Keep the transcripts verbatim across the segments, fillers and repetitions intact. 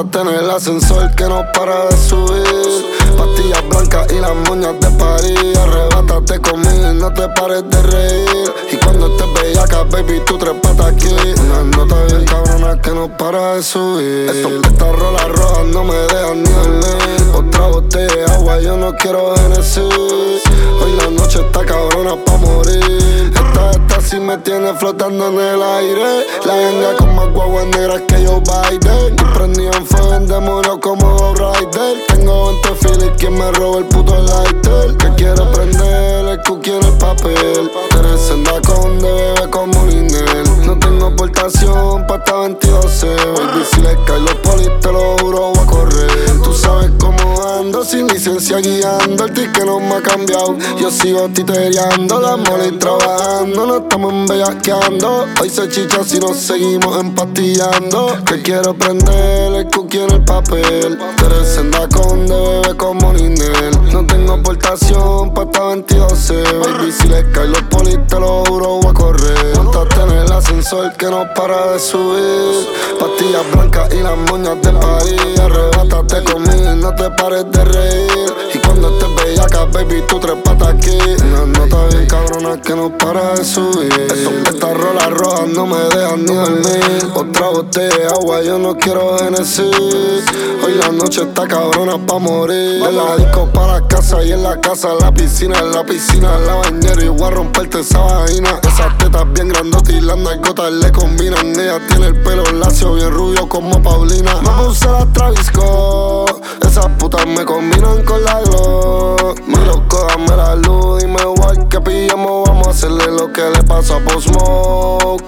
Montate en el ascensor que no para de subir. Pastillas blancas y las moñas de París. Arrebátate conmigo y no te pares de reír. Y cuando estés bellaca, baby, tú trépate aquí. Una nota bien cabrona que no para de subir. Esto, estas rolas rojas no me dejan ni dormir. Otra botella de agua, yo no quiero Genesis. Hoy la noche está cabrona pa' morir. Esta, esta sí me tiene flotando en el aire. La ganga con más guaguas negras que Joe Biden. Y prendido en fuego en demonio como Bob Rider. Tengo veinte filis, quien me robó el puto lighter. Que quiere prender el cookie en el papel. Eres en con de bebé como Ninel. No tengo aportación pa' esta veintidós C. Baby, si le cae los polis, te lo juro, voy a correr. Tú sabes cómo ando, sin licencia guiando. El ticket no me ha cambiado, yo sigo titereando. Las molis trabajando, no estamos embellaqueando. Hoy se chicha si nos seguimos empastillando. Que quiero prender el cookie en el papel. Eres en con de bebé como Ninel. No tengo aportación pa' esta veintidós C. Baby, si le cae los polis, te lo juro, voy a correr. Montate en el ascensor que no para de subir. Pastillas blancas y las moñas de París. Arrebátate conmigo y no te pares de reír. Y cuando estés bellaca, baby, tú trépate aquí. Una nota bien cabrona que no para de subir. Esto, estas rolas rojas no me dejan ni dormir. Otra botella de agua, yo no quiero Genesis. Hoy la noche está cabrona pa' morir. De la disco para la casa y en la casa la piscina. En la piscina la bañera y voy a romperte esa vagina. Esas tetas bien grandotas y las nalgotas le combinan. Ella tiene el pelo lacio bien rubio como Paulina. Me puse la Travis Scott. Esas putas me combinan con la Glock. Mi loco, dame la luz, dime igual que pillamos. Vamos a hacerle lo que le pasó a Post Smoke.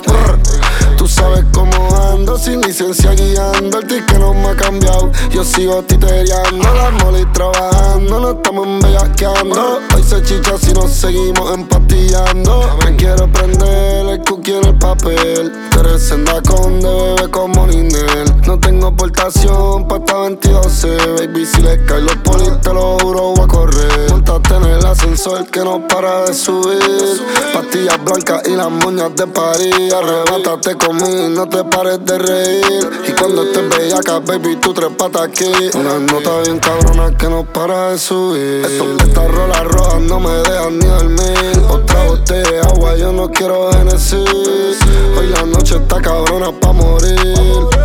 Tú sabes cómo ando, sin licencia guiando. El ticket no me ha cambiado, yo sigo titereando. Las molis trabajando, no estamos embellaqueando. Hoy se chicha si nos seguimos empastillando. Me quiero prender el cookie en el papel. Eres en con de bebé como Ninel. No tengo aportación pa' esta veintidós C. Baby, si le cae los polis, te lo juro, voy a correr. Montate en el ascensor que no para de subir. Pastillas blancas y las moñas de París. Arrebátate conmigo y no te pares de reír. Y cuando estés bellaca, baby, tú trépate aquí. Una nota bien cabrona que no para de subir. Esto, estas rolas rojas no me dejan ni dormir. Otra botella de agua, yo no quiero Genesis. Hoy la noche está cabrona pa' morir.